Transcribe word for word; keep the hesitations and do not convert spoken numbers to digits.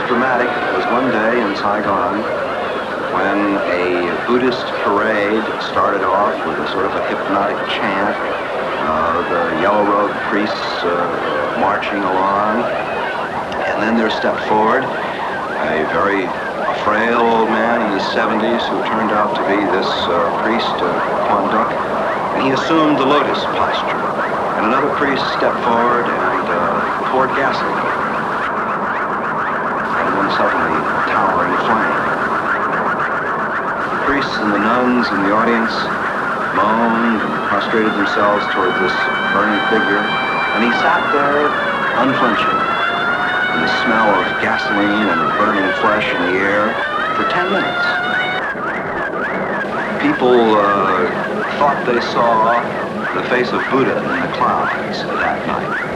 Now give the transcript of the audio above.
dramatic was one day in Saigon when a Buddhist parade started off with a sort of a hypnotic chant, uh, the yellow-robed priests uh, marching along, and then there stepped forward a very frail old man in his seventies who turned out to be this uh, priest, uh, Quan Duc, and he assumed the lotus posture. And another priest stepped forward and uh, poured gasoline, and then suddenly a towering flame. The priests and the nuns in the audience moaned and prostrated themselves toward this burning figure, and he sat there unflinching, in the smell of gasoline and burning flesh in the air for ten minutes. People uh, thought they saw the face of Buddha in the clouds that night.